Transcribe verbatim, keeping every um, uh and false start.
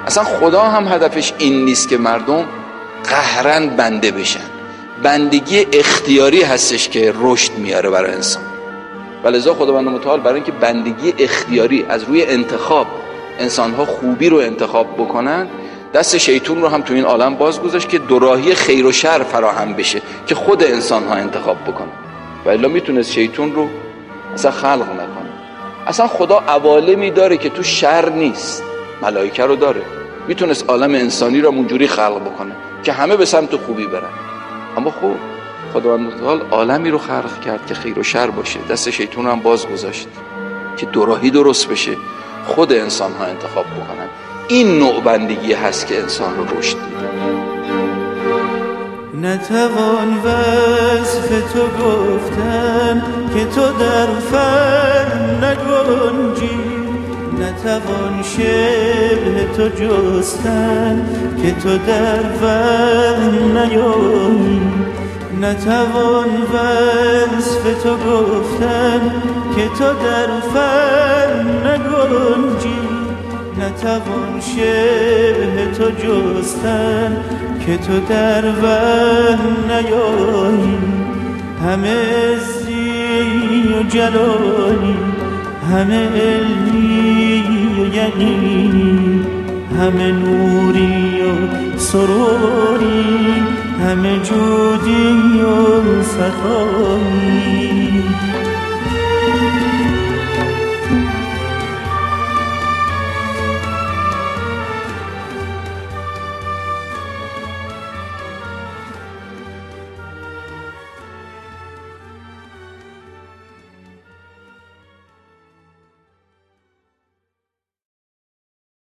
اصلا خدا هم هدفش این نیست که مردم قهرن بنده بشن. بندگی اختیاری هستش که رشد میاره برای انسان. ولذا خداوند متعال برای اینکه بندگی اختیاری از روی انتخاب انسانها خوبی رو انتخاب بکنن، دست شیطون رو هم تو این عالم باز گذاشت که دوراهی خیر و شر فراهم بشه که خود انسانها انتخاب بکنن. و الا میتونست شیطون رو اصلا خلق نکنه. اصلا خدا عوالمی داره که تو شر نیست، ملائکه رو داره، میتونست عالم انسانی رو اونجوری خلق بکنه که همه به سمت خوبی برن. اما خب خداوند متعال عالمی رو خلق کرد که خیر و شر باشه، دست شیطون رو هم باز گذاشت که دوراهی درست بشه، خود انسان ها انتخاب بکنن. این نوع بندگی هست که انسان رو رشد میده. نتوان وصف تو گفتن که تو در فهم نگنجی، نتوان شبه تو جستن که تو در وهم نیایی، نتوان وصف تو گفتن که تو در فهم نگنجی، نتوان شبه تو جستن که تو در وهم نیایی. همه عزی و جلالی، همه علمی و یقینی، همه نوری و سروری، همه جودی و سخایی.